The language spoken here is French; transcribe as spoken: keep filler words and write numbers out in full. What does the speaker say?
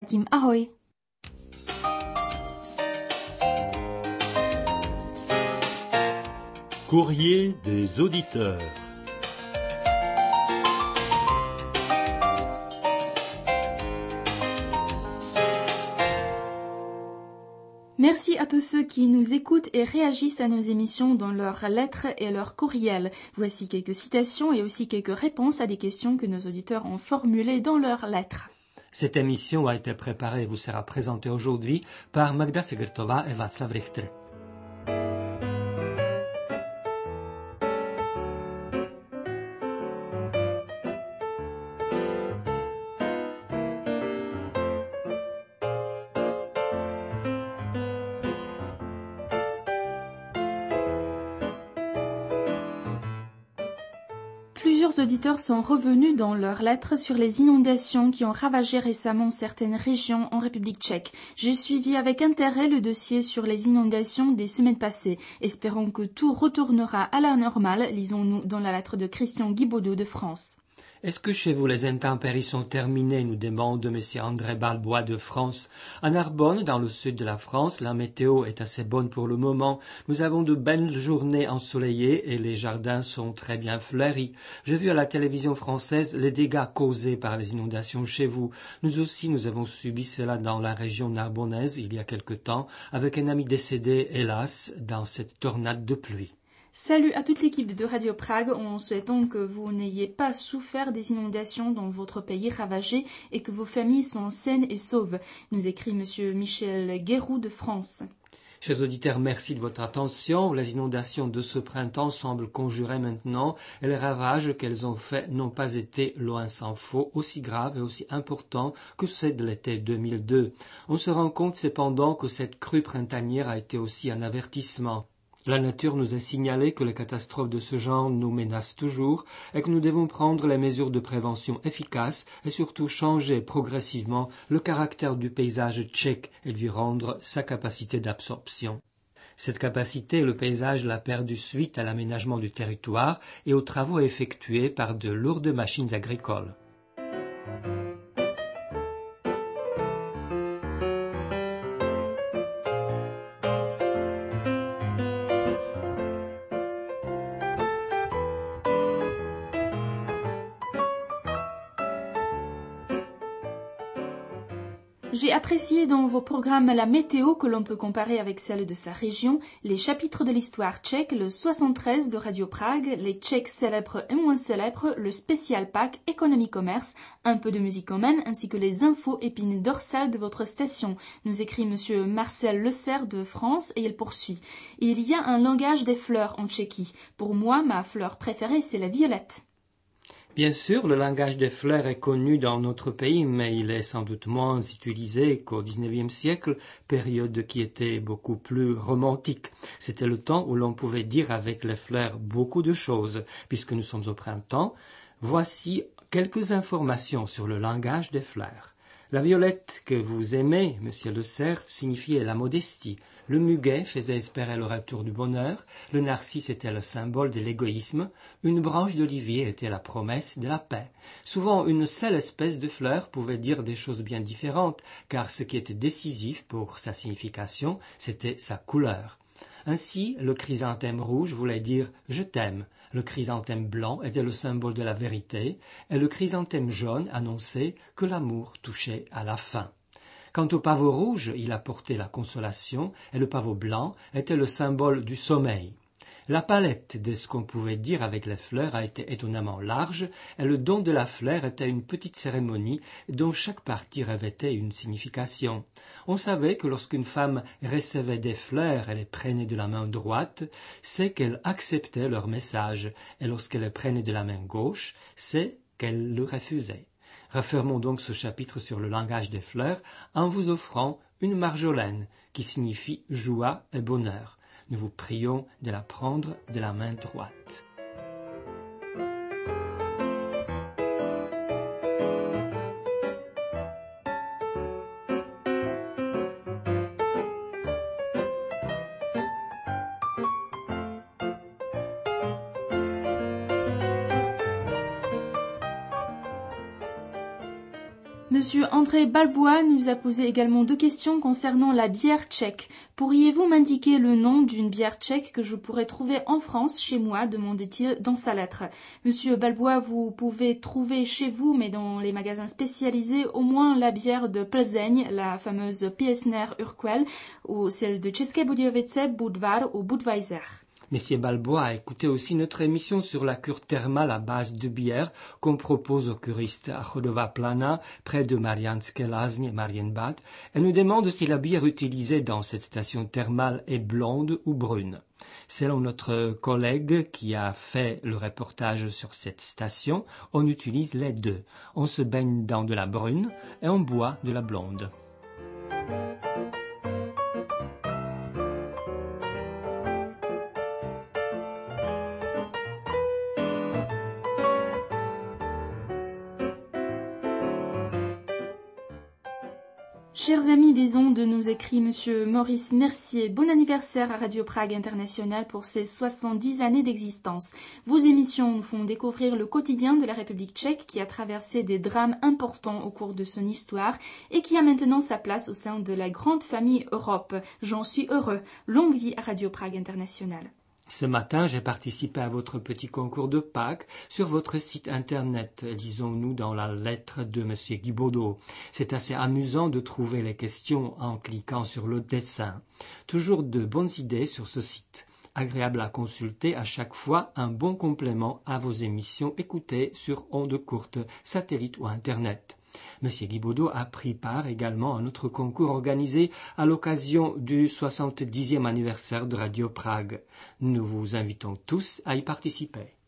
zatím ahoj. Courrier des auditeurs. Merci à tous ceux qui nous écoutent et réagissent à nos émissions dans leurs lettres et leurs courriels. Voici quelques citations et aussi quelques réponses à des questions que nos auditeurs ont formulées dans leurs lettres. Cette émission a été préparée et vous sera présentée aujourd'hui par Magda Segertova et Václav Richter. Plusieurs auditeurs sont revenus dans leurs lettres sur les inondations qui ont ravagé récemment certaines régions en République tchèque. J'ai suivi avec intérêt le dossier sur les inondations des semaines passées. Espérons que tout retournera à la normale, lisons-nous dans la lettre de Christian Guibaudot de France. Est-ce que chez vous les intempéries sont terminées, nous demande M. André Balbois de France. À Narbonne, dans le sud de la France, la météo est assez bonne pour le moment. Nous avons de belles journées ensoleillées et les jardins sont très bien fleuris. J'ai vu à la télévision française les dégâts causés par les inondations chez vous. Nous aussi, nous avons subi cela dans la région narbonnaise il y a quelque temps, avec un ami décédé, hélas, dans cette tornade de pluie. Salut à toute l'équipe de Radio Prague, en souhaitant que vous n'ayez pas souffert des inondations dans votre pays ravagé et que vos familles sont saines et sauves, nous écrit M. Michel Guéroux de France. Chers auditeurs, merci de votre attention. Les inondations de ce printemps semblent conjurer maintenant et les ravages qu'elles ont faits n'ont pas été, loin s'en faut, aussi graves et aussi importants que ceux de l'été deux mille deux. On se rend compte cependant que cette crue printanière a été aussi un avertissement. La nature nous a signalé que les catastrophes de ce genre nous menacent toujours et que nous devons prendre les mesures de prévention efficaces et surtout changer progressivement le caractère du paysage tchèque et lui rendre sa capacité d'absorption. Cette capacité, le paysage l'a perdue suite à l'aménagement du territoire et aux travaux effectués par de lourdes machines agricoles. J'ai apprécié dans vos programmes la météo que l'on peut comparer avec celle de sa région, les chapitres de l'histoire tchèque, le soixante-treize de Radio Prague, les Tchèques célèbres et moins célèbres, le spécial pack économie-commerce, un peu de musique quand même, ainsi que les infos épines dorsales de votre station, nous écrit M. Marcel Lecerf de France et il poursuit. Il y a un langage des fleurs en Tchéquie. Pour moi, ma fleur préférée, c'est la violette. Bien sûr, le langage des fleurs est connu dans notre pays, mais il est sans doute moins utilisé qu'au dix-neuvième siècle, période qui était beaucoup plus romantique. C'était le temps où l'on pouvait dire avec les fleurs beaucoup de choses. Puisque nous sommes au printemps, voici quelques informations sur le langage des fleurs. La violette que vous aimez, monsieur Le Cerf, signifiait la modestie. Le muguet faisait espérer le retour du bonheur. Le narcisse était le symbole de l'égoïsme. Une branche d'olivier était la promesse de la paix. Souvent, une seule espèce de fleur pouvait dire des choses bien différentes, car ce qui était décisif pour sa signification, c'était sa couleur. Ainsi, le chrysanthème rouge voulait dire « je t'aime ». Le chrysanthème blanc était le symbole de la vérité, et le chrysanthème jaune annonçait que l'amour touchait à la fin. Quant au pavot rouge, il apportait la consolation, et le pavot blanc était le symbole du sommeil. La palette de ce qu'on pouvait dire avec les fleurs a été étonnamment large, et le don de la fleur était une petite cérémonie dont chaque partie revêtait une signification. On savait que lorsqu'une femme recevait des fleurs et les prenait de la main droite, c'est qu'elle acceptait leur message, et lorsqu'elle les prenait de la main gauche, c'est qu'elle le refusait. Refermons donc ce chapitre sur le langage des fleurs en vous offrant une marjolaine qui signifie joie et bonheur. Nous vous prions de la prendre de la main droite. M. Monsieur André Balbois nous a posé également deux questions concernant la bière tchèque. Pourriez-vous m'indiquer le nom d'une bière tchèque que je pourrais trouver en France, chez moi, demande-t-il dans sa lettre. Monsieur Balbois, vous pouvez trouver chez vous, mais dans les magasins spécialisés, au moins la bière de Plzeň, la fameuse Pilsner Urquell, ou celle de České Budějovice, Budvar ou Budweiser. Monsieur Balbois a écouté aussi notre émission sur la cure thermale à base de bière qu'on propose aux curistes à Chodová Plana, près de Mariánské Lázně et Marienbad, et nous demande si la bière utilisée dans cette station thermale est blonde ou brune. Selon notre collègue qui a fait le reportage sur cette station, on utilise les deux. On se baigne dans de la brune et on boit de la blonde. Chers amis des ondes, nous écrit Monsieur Maurice Mercier. Bon anniversaire à Radio Prague International pour ses soixante-dix années d'existence. Vos émissions nous font découvrir le quotidien de la République tchèque qui a traversé des drames importants au cours de son histoire et qui a maintenant sa place au sein de la grande famille Europe. J'en suis heureux. Longue vie à Radio Prague International. Ce matin, j'ai participé à votre petit concours de Pâques sur votre site internet, lisons-nous dans la lettre de M. Guibaudot. C'est assez amusant de trouver les questions en cliquant sur le dessin. Toujours de bonnes idées sur ce site. Agréable à consulter à chaque fois, un bon complément à vos émissions écoutées sur ondes courtes, satellite ou internet. M. Guibaudot a pris part également à notre concours organisé à l'occasion du soixante-dixième anniversaire de Radio Prague. Nous vous invitons tous à y participer.